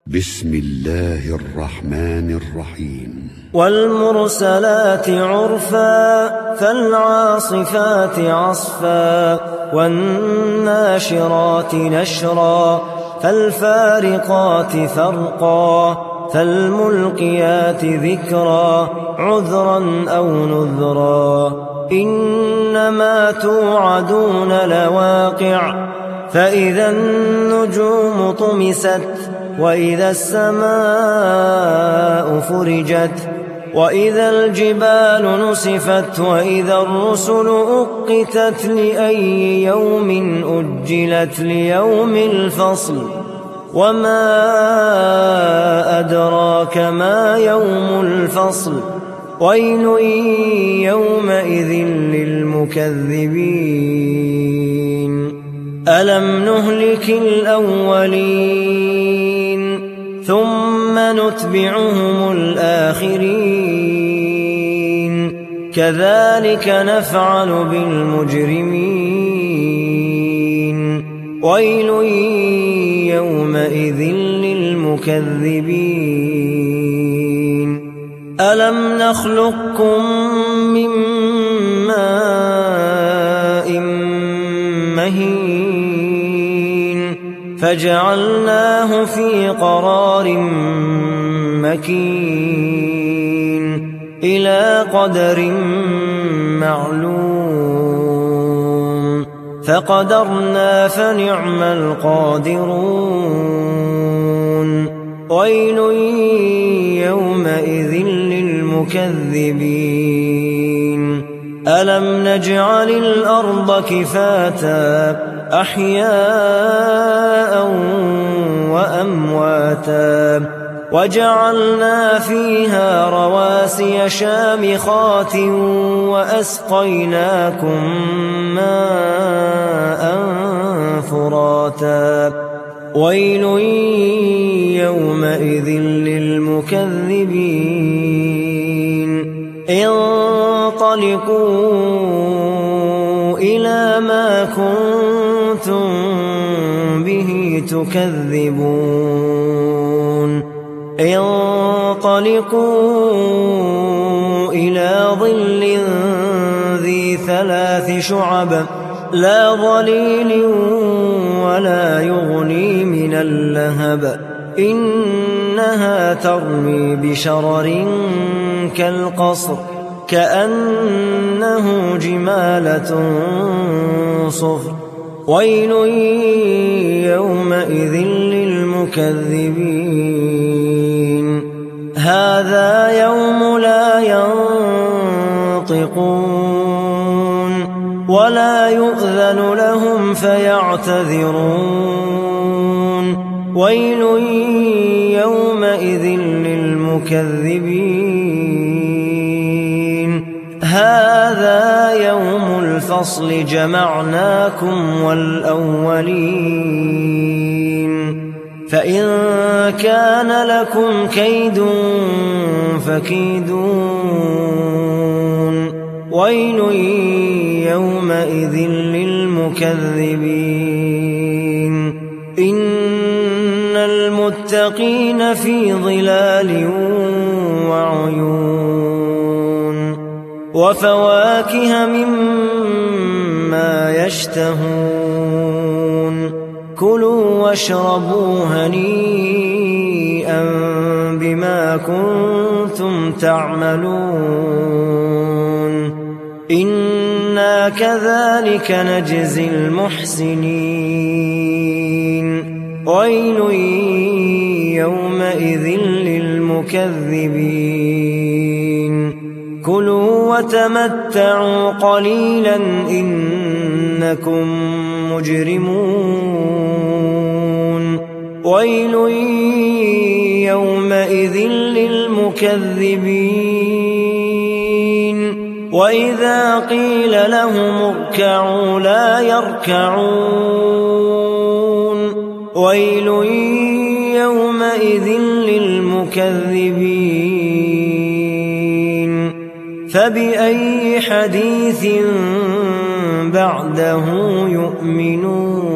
بسم الله الرحمن الرحيم والمرسلات عرفا فالعاصفات عصفا والناشرات نشرا فالفارقات فرقا فالملقيات ذكرا عذرا أو نذرا إنما توعدون لواقع فإذا النجوم طمست وإذا السماء فرجت وإذا الجبال نسفت وإذا الرسل أقتت لأي يوم أجلت ليوم الفصل وما أدراك ما يوم الفصل ويل يومئذ للمكذبين ألم نهلك الأولين ثم نتبعهم الآخرين كذلك نفعل بالمجرمين ويل يومئذ للمكذبين ألم نخلقكم من ماء مهين فجعلناه في قرار مكين إلى قدر معلوم فقدرنا فنعم القادرون ويل يومئذ للمكذبين ألم نجعل الأرض كفاتا أحياء وأمواتا وجعلنا فيها رواسي شامخات وأسقيناكم ماء فراتا ويل يومئذ للمكذبين انطلقوا إلى ما كنتم به تكذبون انطلقوا إلى ظل ذي 3 شعب لا ظليل ولا يغني من اللهب إنها ترمي بشرر كالقصر كأنه جمالة صفر ويل يومئذ للمكذبين هذا يوم لا ينطقون ولا يؤذن لهم فيعتذرون ويل يومئذ للمكذبين هذا يوم الفصل جمعناكم والأولين فإن كان لكم كيد فكيدون ويل يومئذ للمكذبين إن المتقين في ظلال وعيون وفواكه مما يشتهون كلوا واشربوا هنيئا بما كنتم تعملون إنا كذلك نجزي المحسنين ويل يومئذ للمكذبين كلوا وتمتعوا قليلا إنكم مجرمون ويل يومئذ للمكذبين وإذا قيل لهم اركعوا لا يركعون ويل يومئذ للمكذبين فبأي حديث بعده يؤمنون